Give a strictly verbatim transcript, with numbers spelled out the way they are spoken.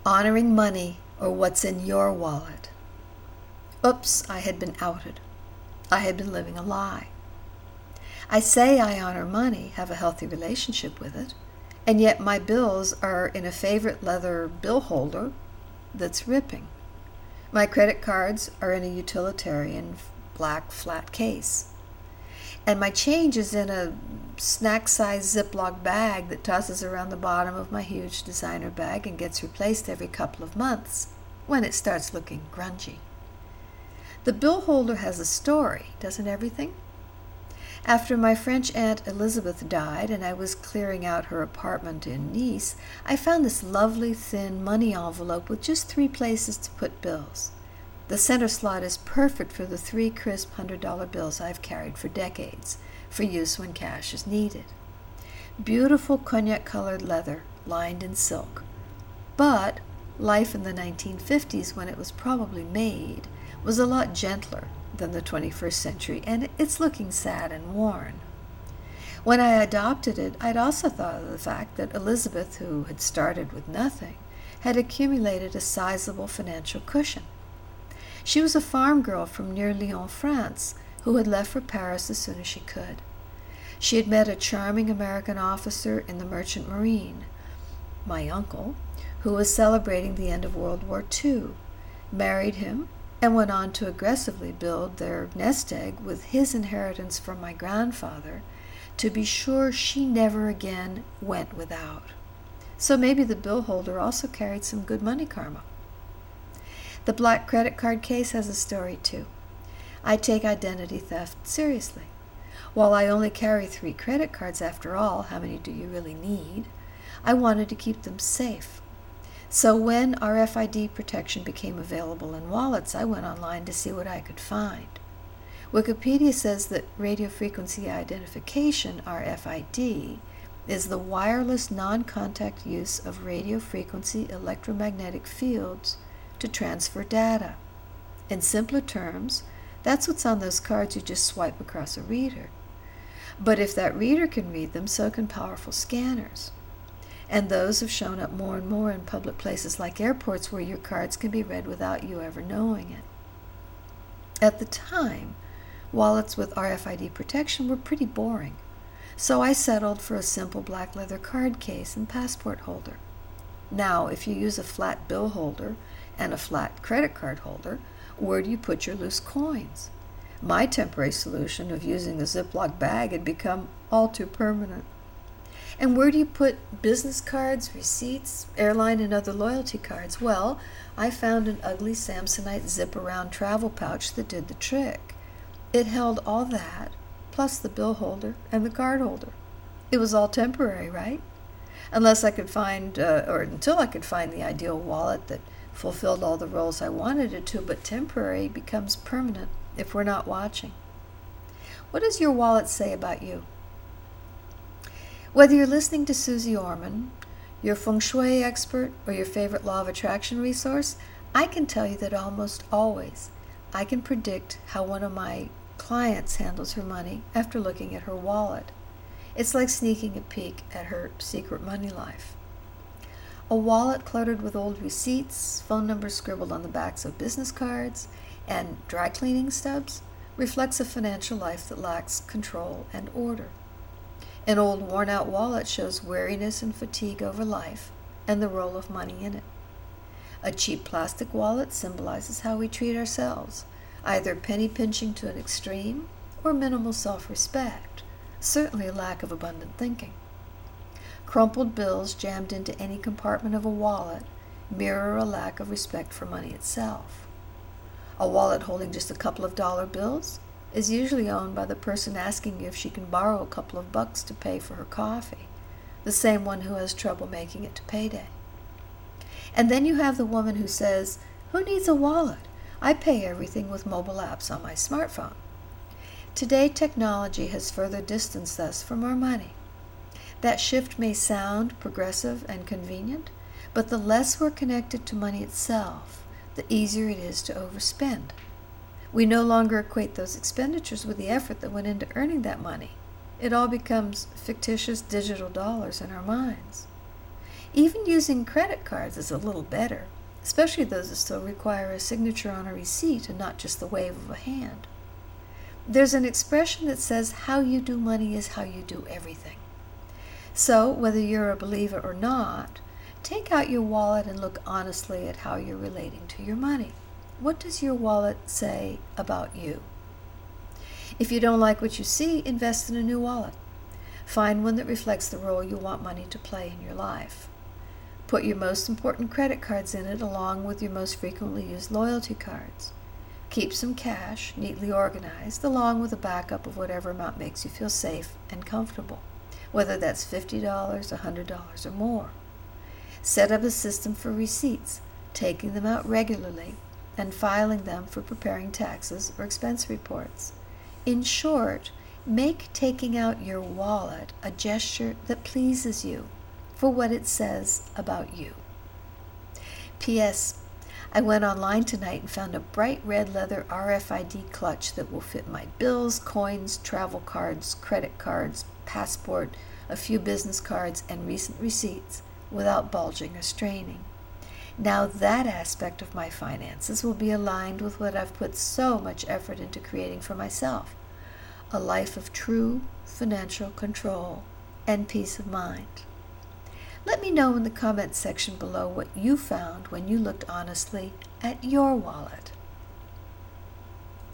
Honoring money or what's in your wallet. Oops, I had been outed. I had been living a lie. I say I honor money, have a healthy relationship with it, and yet my bills are in a favorite leather bill holder that's ripping. My credit cards are in a utilitarian black flat case. And my change is in a snack-sized Ziploc bag that tosses around the bottom of my huge designer bag and gets replaced every couple of months when it starts looking grungy. The bill holder has a story, doesn't everything? After my French aunt Elizabeth died and I was clearing out her apartment in Nice, I found this lovely thin money envelope with just three places to put bills. The center slot is perfect for the three crisp hundred dollar bills I've carried for decades, for use when cash is needed. Beautiful cognac-colored leather, lined in silk. But life in the nineteen fifties, when it was probably made, was a lot gentler than the twenty-first century, and it's looking sad and worn. When I adopted it, I'd also thought of the fact that Elizabeth, who had started with nothing, had accumulated a sizable financial cushion. She was a farm girl from near Lyon, France, who had left for Paris as soon as she could. She had met a charming American officer in the Merchant Marine, my uncle, who was celebrating the end of World War Two, married him, and went on to aggressively build their nest egg with his inheritance from my grandfather to be sure she never again went without. So maybe the bill holder also carried some good money karma. The black credit card case has a story too. I take identity theft seriously. While I only carry three credit cards after all, how many do you really need? I wanted to keep them safe. So when R F I D protection became available in wallets, I went online to see what I could find. Wikipedia says that radio frequency identification, R F I D, is the wireless non-contact use of radio frequency electromagnetic fields to transfer data. In simpler terms, that's what's on those cards you just swipe across a reader. But if that reader can read them, so can powerful scanners. And those have shown up more and more in public places like airports where your cards can be read without you ever knowing it. At the time, wallets with R F I D protection were pretty boring, so I settled for a simple black leather card case and passport holder. Now, if you use a flat bill holder and a flat credit card holder, where do you put your loose coins? My temporary solution of using the Ziploc bag had become all too permanent. And where do you put business cards, receipts, airline and other loyalty cards? Well, I found an ugly Samsonite zip-around travel pouch that did the trick. It held all that, plus the bill holder and the card holder. It was all temporary, right? Unless I could find, uh, or until I could find the ideal wallet that fulfilled all the roles I wanted it to, but temporary becomes permanent if we're not watching. What does your wallet say about you? Whether you're listening to Susie Orman, your feng shui expert, or your favorite law of attraction resource, I can tell you that almost always I can predict how one of my clients handles her money after looking at her wallet. It's like sneaking a peek at her secret money life. A wallet cluttered with old receipts, phone numbers scribbled on the backs of business cards, and dry cleaning stubs reflects a financial life that lacks control and order. An old worn-out wallet shows weariness and fatigue over life and the role of money in it. A cheap plastic wallet symbolizes how we treat ourselves, either penny-pinching to an extreme or minimal self-respect, certainly a lack of abundant thinking. Crumpled bills jammed into any compartment of a wallet mirror a lack of respect for money itself. A wallet holding just a couple of dollar bills is usually owned by the person asking you if she can borrow a couple of bucks to pay for her coffee, the same one who has trouble making it to payday. And then you have the woman who says, "Who needs a wallet? I pay everything with mobile apps on my smartphone." Today, technology has further distanced us from our money. That shift may sound progressive and convenient, but the less we're connected to money itself, the easier it is to overspend. We no longer equate those expenditures with the effort that went into earning that money. It all becomes fictitious digital dollars in our minds. Even using credit cards is a little better, especially those that still require a signature on a receipt and not just the wave of a hand. There's an expression that says, how you do money is how you do everything. So, whether you're a believer or not, take out your wallet and look honestly at how you're relating to your money. What does your wallet say about you? If you don't like what you see, invest in a new wallet. Find one that reflects the role you want money to play in your life. Put your most important credit cards in it along with your most frequently used loyalty cards. Keep some cash neatly organized along with a backup of whatever amount makes you feel safe and comfortable, whether that's fifty dollars, one hundred dollars, or more. Set up a system for receipts, taking them out regularly and filing them for preparing taxes or expense reports. In short, make taking out your wallet a gesture that pleases you for what it says about you. P S I went online tonight and found a bright red leather R F I D clutch that will fit my bills, coins, travel cards, credit cards, passport, a few business cards, and recent receipts without bulging or straining. Now that aspect of my finances will be aligned with what I've put so much effort into creating for myself, a life of true financial control and peace of mind. Let me know in the comments section below what you found when you looked honestly at your wallet.